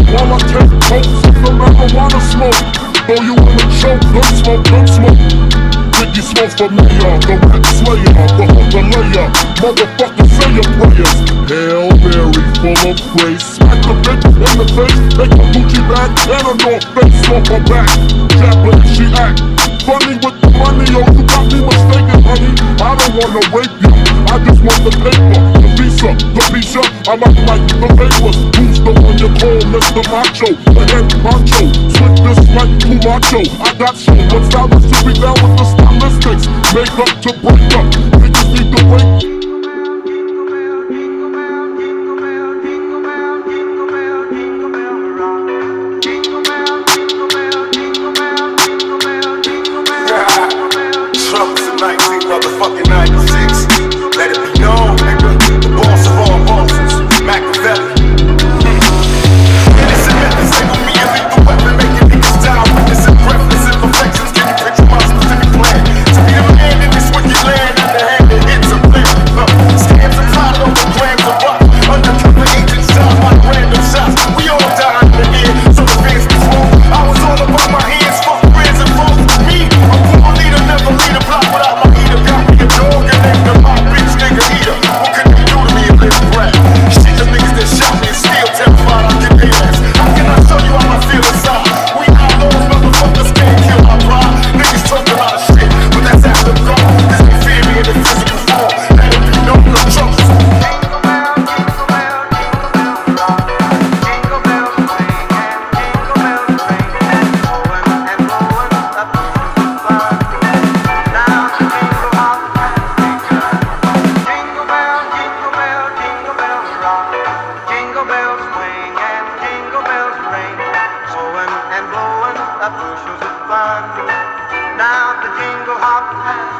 while I take toast of the marijuana smoke. Throw you in a choke, gun smoke, gun smoke. Biggie Smalls for mayor, the rap slayer, the hooker layer. Motherfucker, say your prayers. Hail Mary, full of grace. Smack the bitch in the face, take a Gucci bag and a North Face off her back. Jab her if she act funny with the money, oh, you got me mistaken, honey. I don't wanna rape you, I just want the paper, the visa, the visa. I might like the papers. Who's the one you call Mr. Macho? The head honcho, slick this like Kumacho. I got so much stylists to be down with the stylistics. Make up to break up, niggas need to wake. Motherfucking 96. Let it be known, nigga. The boss of all bosses, Machiavelli. Innocent methods, they gon' be a lethal weapon, making niggas die. Witnessing breathless imperfections. Can you picture my specific plan? To be the man in this wicked land, underhanded hits a plan. Scams and plot over grams of rock. Undercover agents shot by random shots. We all die in the end, so the fans be smooth. I was all about my hands, fuck friends and foes. Me, a poor leader, never lead a block without my heater. Got me a dog and named him my bitch nigga eater. What could they do to me if they was rap? Shit, the niggas that shot me and still terrified I'll get their ass. How can I show you how I feel inside? We outlaws, motherfuckers can't kill my pride. Niggas talk a lot of shit, but that's after dark. This ain't fear me in the physical form. Let it be known no trouble. Now the jingle hop has